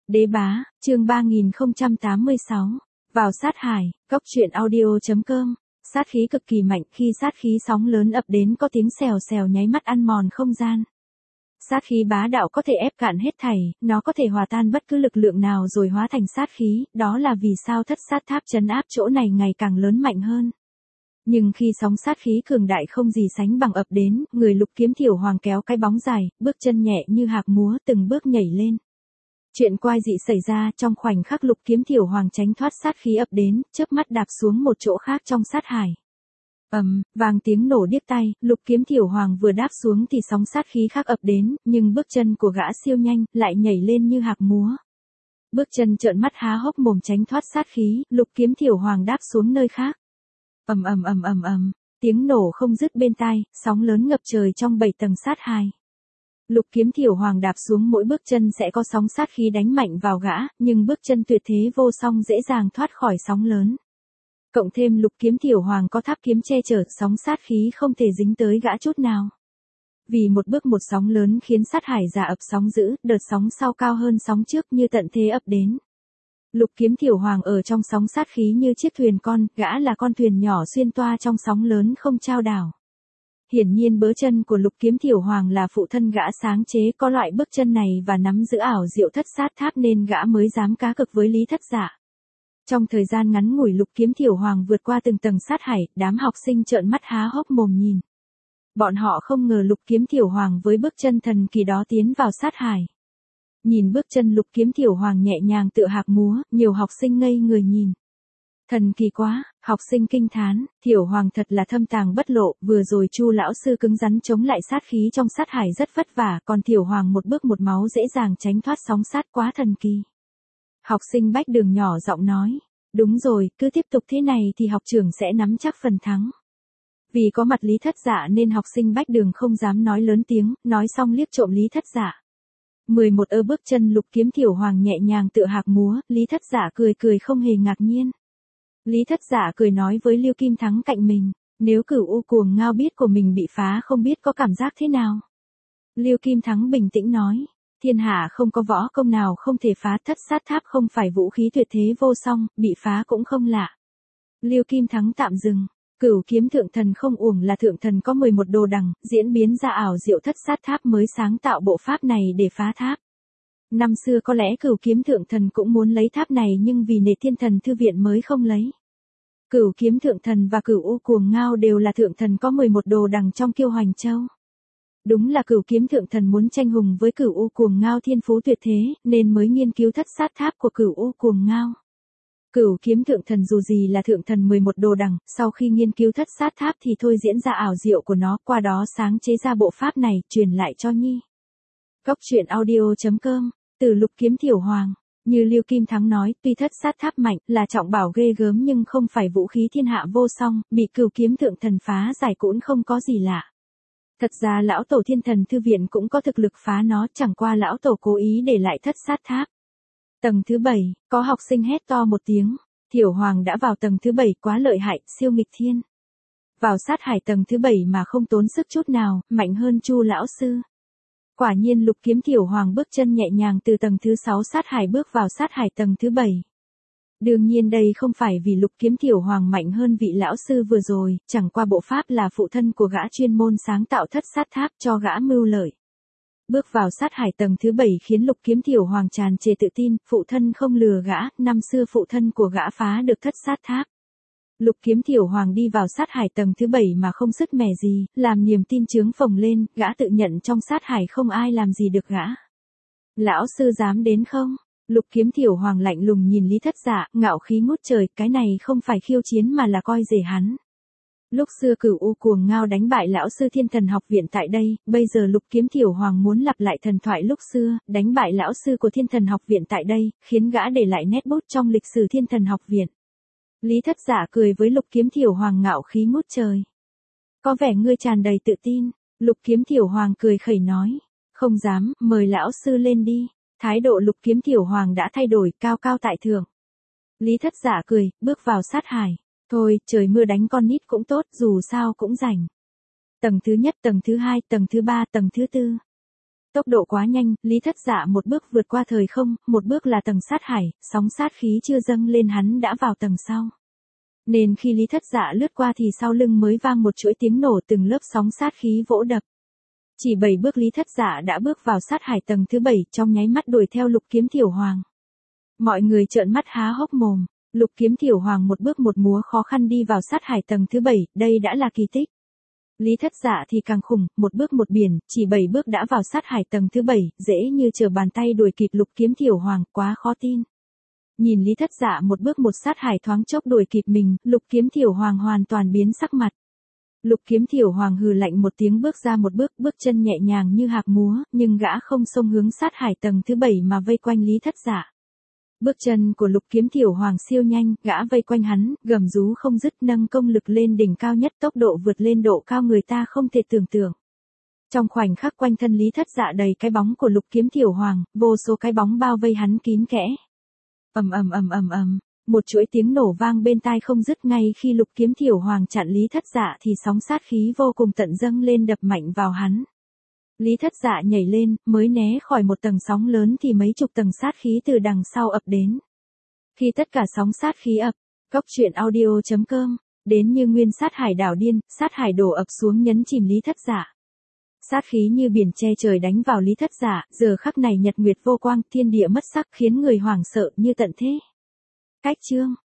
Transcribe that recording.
Đế bá, chương 3086. Vào sát hải, góc truyện audio.com. Sát khí cực kỳ mạnh, khi sát khí sóng lớn ập đến có tiếng xèo xèo nháy mắt ăn mòn không gian. Sát khí bá đạo có thể ép cạn hết thảy, nó có thể hòa tan bất cứ lực lượng nào rồi hóa thành sát khí, đó là vì sao thất sát tháp trấn áp chỗ này ngày càng lớn mạnh hơn. Nhưng khi sóng sát khí cường đại không gì sánh bằng ập đến, người Lục Kiếm Thiểu Hoàng kéo cái bóng dài, bước chân nhẹ như hạc múa từng bước nhảy lên. Chuyện quái dị xảy ra trong khoảnh khắc Lục Kiếm Thiểu Hoàng tránh thoát sát khí ập đến, chớp mắt đạp xuống một chỗ khác trong sát hải. Vang tiếng nổ điếc tai, Lục Kiếm Thiểu Hoàng vừa đáp xuống thì sóng sát khí khác ập đến, nhưng bước chân của gã siêu nhanh, lại nhảy lên như hạc múa. Bước chân trợn mắt há hốc mồm tránh thoát sát khí, Lục Kiếm Thiểu Hoàng đáp xuống nơi khác. Tiếng nổ không dứt bên tai, sóng lớn ngập trời trong 7 tầng sát hải. Lục Kiếm Thiểu Hoàng đạp xuống mỗi bước chân sẽ có sóng sát khí đánh mạnh vào gã, nhưng bước chân tuyệt thế vô song dễ dàng thoát khỏi sóng lớn. Cộng thêm Lục Kiếm Thiểu Hoàng có tháp kiếm che chở, sóng sát khí không thể dính tới gã chút nào. Vì một bước một sóng lớn khiến sát hải giả ập sóng dữ, đợt sóng sau cao hơn sóng trước như tận thế ập đến. Lục Kiếm Thiểu Hoàng ở trong sóng sát khí như chiếc thuyền con, gã là con thuyền nhỏ xuyên toa trong sóng lớn không chao đảo. Hiển nhiên bớ chân của Lục Kiếm Thiểu Hoàng là phụ thân gã sáng chế có loại bước chân này và nắm giữ ảo diệu thất sát tháp nên gã mới dám cá cược với Lý Thất Dạ. Trong thời gian ngắn ngủi Lục Kiếm Thiểu Hoàng vượt qua từng tầng sát hải, đám học sinh trợn mắt há hốc mồm nhìn. Bọn họ không ngờ Lục Kiếm Thiểu Hoàng với bước chân thần kỳ đó tiến vào sát hải. Nhìn bước chân Lục Kiếm Thiểu Hoàng nhẹ nhàng tựa hạc múa, nhiều học sinh ngây người nhìn. Thần kỳ quá, học sinh kinh thán, Thiểu Hoàng thật là thâm tàng bất lộ, vừa rồi Chu lão sư cứng rắn chống lại sát khí trong sát hải rất vất vả, còn Thiểu Hoàng một bước một máu dễ dàng tránh thoát sóng sát, quá thần kỳ. Học sinh Bách Đường nhỏ giọng nói, đúng rồi, cứ tiếp tục thế này thì học trưởng sẽ nắm chắc phần thắng. Vì có mặt Lý Thất Dạ nên học sinh Bách Đường không dám nói lớn tiếng, nói xong liếc trộm Lý Thất Dạ. 11 bước chân Lục Kiếm Thiểu Hoàng nhẹ nhàng tựa hạc múa, Lý Thất Dạ cười không hề ngạc nhiên. Lý Thất Dạ cười nói với Lưu Kim Thắng cạnh mình, nếu Cửu U Cuồng Ngao biết của mình bị phá không biết có cảm giác thế nào. Lưu Kim Thắng bình tĩnh nói, thiên hạ không có võ công nào không thể phá, thất sát tháp không phải vũ khí tuyệt thế vô song, bị phá cũng không lạ. Lưu Kim Thắng tạm dừng, Cửu Kiếm Thượng Thần không uổng là thượng thần có 11 đồ đằng, diễn biến ra ảo diệu thất sát tháp mới sáng tạo bộ pháp này để phá tháp. Năm xưa có lẽ Cửu Kiếm Thượng Thần cũng muốn lấy tháp này nhưng vì nể Thiên Thần Thư Viện mới không lấy. Cửu Kiếm Thượng Thần và Cửu U Cuồng Ngao đều là thượng thần có 11 đồ đằng trong Kiêu Hoành Châu. Đúng là Cửu Kiếm Thượng Thần muốn tranh hùng với Cửu U Cuồng Ngao thiên phú tuyệt thế, nên mới nghiên cứu thất sát tháp của Cửu U Cuồng Ngao. Cửu Kiếm Thượng Thần dù gì là thượng thần 11 đồ đằng, sau khi nghiên cứu thất sát tháp thì thôi diễn ra ảo diệu của nó, qua đó sáng chế ra bộ pháp này, truyền lại cho Nhi. Góc truyện audio.com. Từ Lục Kiếm Thiểu Hoàng, như Lưu Kim Thắng nói, tuy thất sát tháp mạnh, là trọng bảo ghê gớm nhưng không phải vũ khí thiên hạ vô song, bị Cửu Kiếm Thượng Thần phá giải cũng không có gì lạ. Thật ra lão tổ Thiên Thần Thư Viện cũng có thực lực phá nó, chẳng qua lão tổ cố ý để lại thất sát tháp. Tầng thứ 7, có học sinh hét to một tiếng, Thiểu Hoàng đã vào tầng thứ 7, quá lợi hại, siêu nghịch thiên. Vào sát hải tầng thứ 7 mà không tốn sức chút nào, mạnh hơn Chu lão sư. Quả nhiên Lục Kiếm Thiểu Hoàng bước chân nhẹ nhàng từ tầng thứ 6 sát hải bước vào sát hải tầng thứ 7. Đương nhiên đây không phải vì Lục Kiếm Thiểu Hoàng mạnh hơn vị lão sư vừa rồi, chẳng qua bộ pháp là phụ thân của gã chuyên môn sáng tạo thất sát tháp cho gã mưu lợi. Bước vào sát hải tầng thứ 7 khiến Lục Kiếm Thiểu Hoàng tràn trề tự tin, phụ thân không lừa gã, năm xưa phụ thân của gã phá được thất sát tháp. Lục Kiếm Thiểu Hoàng đi vào sát hải tầng thứ 7 mà không sứt mẻ gì, làm niềm tin chướng phồng lên, gã tự nhận trong sát hải không ai làm gì được gã. Lão sư dám đến không? Lục Kiếm Thiểu Hoàng lạnh lùng nhìn Lý Thất Dạ, ngạo khí ngút trời, cái này không phải khiêu chiến mà là coi rẻ hắn. Lúc xưa Cửu U Cuồng Ngao đánh bại lão sư Thiên Thần Học Viện tại đây, bây giờ Lục Kiếm Thiểu Hoàng muốn lặp lại thần thoại lúc xưa, đánh bại lão sư của Thiên Thần Học Viện tại đây, khiến gã để lại nét bút trong lịch sử Thiên Thần Học Viện. Lý Thất Dạ cười với Lục Kiếm Thiểu Hoàng ngạo khí ngút trời. Có vẻ ngươi tràn đầy tự tin, Lục Kiếm Thiểu Hoàng cười khẩy nói. Không dám, mời lão sư lên đi. Thái độ Lục Kiếm Thiểu Hoàng đã thay đổi, cao cao tại thượng. Lý Thất Dạ cười, bước vào sát hải. Thôi, trời mưa đánh con nít cũng tốt, dù sao cũng rảnh. Tầng thứ nhất, tầng thứ hai, tầng thứ ba, tầng thứ tư. Tốc độ quá nhanh, Lý Thất Dạ một bước vượt qua thời không, một bước là tầng sát hải, sóng sát khí chưa dâng lên hắn đã vào tầng sau. Nên khi Lý Thất Dạ lướt qua thì sau lưng mới vang một chuỗi tiếng nổ, từng lớp sóng sát khí vỗ đập. Chỉ 7 bước Lý Thất Dạ đã bước vào sát hải tầng thứ 7, trong nháy mắt đuổi theo Lục Kiếm Thiểu Hoàng. Mọi người trợn mắt há hốc mồm, Lục Kiếm Thiểu Hoàng một bước một múa khó khăn đi vào sát hải tầng thứ 7, đây đã là kỳ tích. Lý Thất Dạ thì càng khủng, một bước một biển, chỉ 7 bước đã vào sát hải tầng thứ 7, dễ như trở bàn tay đuổi kịp Lục Kiếm Thiểu Hoàng, quá khó tin. Nhìn Lý Thất Dạ một bước một sát hải thoáng chốc đuổi kịp mình, Lục Kiếm Thiểu Hoàng hoàn toàn biến sắc mặt. Lục Kiếm Thiểu Hoàng hừ lạnh một tiếng bước ra một bước, bước chân nhẹ nhàng như hạc múa, nhưng gã không xông hướng sát hải tầng thứ 7 mà vây quanh Lý Thất Dạ. Bước chân của Lục Kiếm Thiểu Hoàng siêu nhanh, gã vây quanh hắn, gầm rú không dứt, nâng công lực lên đỉnh cao nhất, tốc độ vượt lên độ cao người ta không thể tưởng tượng. Trong khoảnh khắc quanh thân Lý Thất Dạ đầy cái bóng của Lục Kiếm Thiểu Hoàng, vô số cái bóng bao vây hắn kín kẽ. Ầm ầm ầm ầm ầm, một chuỗi tiếng nổ vang bên tai không dứt, ngay khi Lục Kiếm Thiểu Hoàng chặn Lý Thất Dạ thì sóng sát khí vô cùng tận dâng lên đập mạnh vào hắn. Lý Thất Dạ nhảy lên, mới né khỏi một tầng sóng lớn thì mấy chục tầng sát khí từ đằng sau ập đến. Khi tất cả sóng sát khí ập, Cốc Truyện Audio.com, đến như nguyên sát hải đảo điên, sát hải đổ ập xuống nhấn chìm Lý Thất Dạ. Sát khí như biển che trời đánh vào Lý Thất Dạ, giờ khắc này nhật nguyệt vô quang, thiên địa mất sắc khiến người hoảng sợ như tận thế. Cách chương